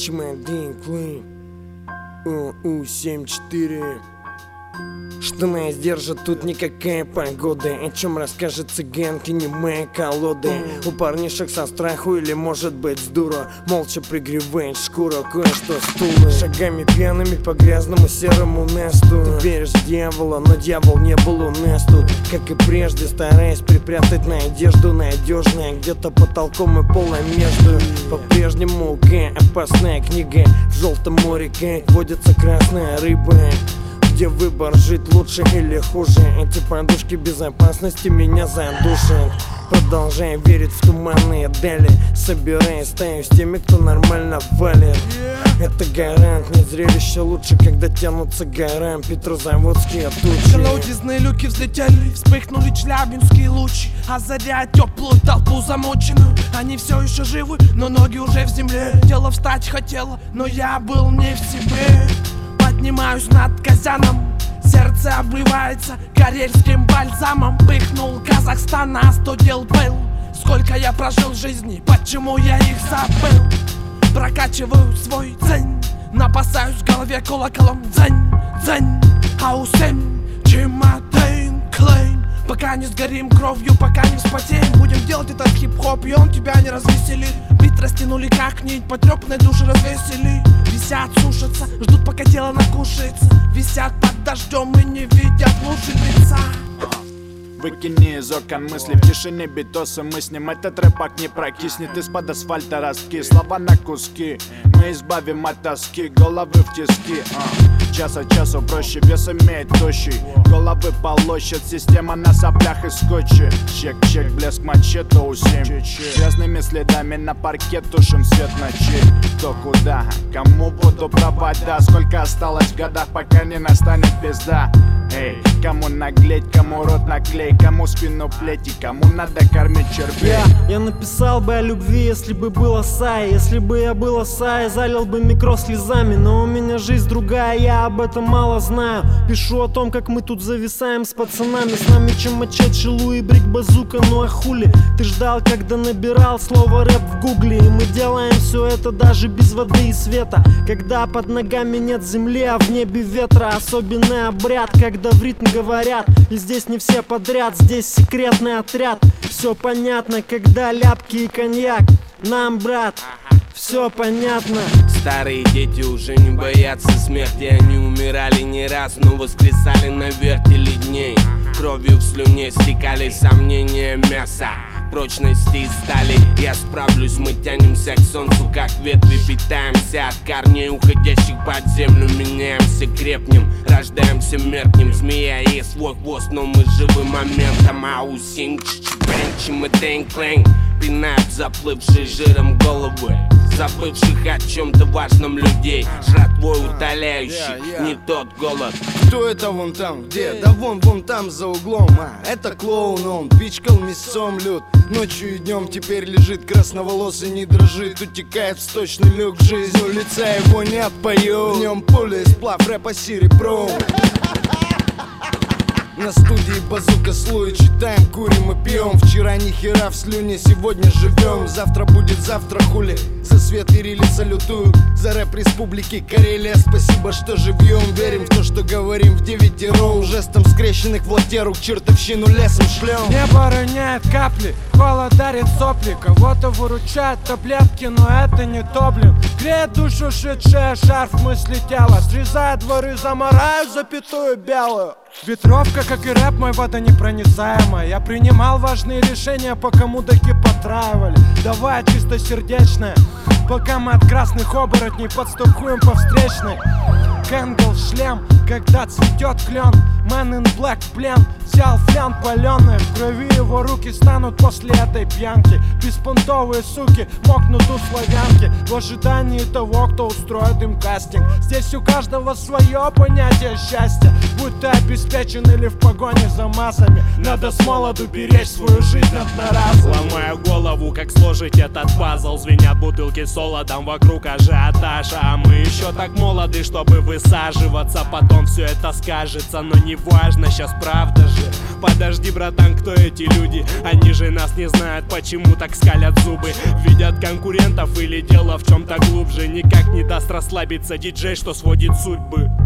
Чемодан Клейн ОУ-74. Что нас держит тут никакая погода, о чем расскажет цыганка, не моя колода. У парнишек со страху или может быть с дура молча пригревает шкуру кое-что стула. Шагами пьяными по грязному серому месту. Ты веришь в дьявола, но дьявол не был у нас тут. Как и прежде, стараясь припрятать надежду надежная где-то потолком и полом между. По-прежнему опасная книга. В желтом море как водится красная рыба. Где выбор, жить лучше или хуже. Эти подушки безопасности меня задушат. Продолжая верить в туманные дали, собирая стаю с теми, кто нормально валит. Это гарант, нет зрелища лучше, когда тянутся горам петрозаводские тучи. Колодезные люки взлетели, вспыхнули челябинские лучи, озаряя теплую толпу замученную. Они все еще живы, но ноги уже в земле. Тело встать хотело, но я был не в себе. Поднимаюсь над Казаном, сердце обливается карельским бальзамом. Пыхнул Казахстан, остудил пыл. Сколько я прожил жизни, почему я их забыл? Прокачиваю свой дзень, напасаюсь в голове колоколом дзень, дзень. АУ-7, Чемодан Клейн. Пока не сгорим кровью, пока не вспотеем, будем делать этот хип-хоп, и он тебя не развеселит. Бит растянули как нить, потрепанные души развесели. Висят, сушатся, ждут пока тело накушается. Висят под дождем и не видят лучше лица. Выкини из окон мысли, в тишине битосы мы с ним. Этот рэпак не прокиснет, из-под асфальта ростки. Слова на куски, мы избавим от тоски. Головы в тиски, час от часу проще, вес имеет тощий. Головы полощет, система на соплях и скотче. Чек-чек, блеск мачете АУ-7. Грязными следами на паркет тушим свет ночи. Кто куда, кому буду провода. Сколько осталось в годах, пока не настанет пизда. Эй, кому наглеть, кому рот наклей, кому спину плеть и кому надо кормить червей. Я написал бы о любви, если бы был Асай. Если бы я был Асай, залил бы микро слезами. Но у меня жизнь другая, я об этом мало знаю. Пишу о том, как мы тут зависаем с пацанами. С нами чем мачет, шилу и брик базука, ну а хули? Ты ждал, когда набирал слово рэп в гугле. И мы делаем все это даже без воды и света. Когда под ногами нет земли, а в небе ветра. Особенный обряд, когда в ритм говорят. И здесь не все подряд, здесь секретный отряд. Все понятно, когда ляпки и коньяк. Нам, брат, все понятно. Старые дети уже не боятся смерти. Они умирали не раз, но воскресали на вертеле дней. Кровью в слюне стекали сомнения мяса, прочности и стали. Я справлюсь, мы тянемся к солнцу, как ветви. Питаемся от корней, уходящих под землю. Меняемся, крепнем, рождаемся, меркнем. Змея есть свой хвост, но мы живы моментом. АУ-7, Чемодан Клейн. Пинают заплывшие жиром головы, забывших о чем-то важном людей. Жратвой утоляющий не тот голод. Кто это вон там, где? Да вон там за углом. Это клоун, он пичкал мясом люд. Ночью и днем теперь лежит красноволосый, не дрожит. Утекает в сточный люк, жизнь у лица его не отпою. В нем пуля и сплав рэпа серебром. На студии базука слой, читаем, курим и пьем. Вчера ни хера в слюне, сегодня живем. Завтра будет завтра, хули. За свет и рили салютую. За рэп республики Карелия, спасибо, что живьем. Верим в то, что говорим в девятером. Жестом скрещенных в лоте рук чертовщину лесом шлем. Небо роняет капли, холод дарит сопли. Кого-то выручают таблетки, но это не то, блин. Греет душу шедшая, шарф мысли тела. Срезает дворы, замараю запятую белую. Ветровка, как и рэп, мой водонепроницаемая. Я принимал важные решения, пока мудаки потраивали. Давай чистосердечное, пока мы от красных оборотней подстукуем по встречной. Кэнгл, шлем, когда цветет клен. Man in Black в плен, взял флян паленый. В крови его руки станут после этой пьянки. Беспонтовые суки мокнут у славянки в ожидании того, кто устроит им кастинг. Здесь у каждого свое понятие счастья. Будь ты обеспечен или в погоне за массами, надо с молоду беречь свою жизнь одноразово. Ломаю голову, как сложить этот пазл. Звенят бутылки с солодом, вокруг ажиотаж. А мы еще так молоды, чтобы вы высаживаться. Потом все это скажется, но не важно, сейчас правда же. Подожди, братан, кто эти люди? Они же нас не знают, почему так скалят зубы. Видят конкурентов или дело в чем-то глубже? Никак не даст расслабиться диджей, что сводит судьбы.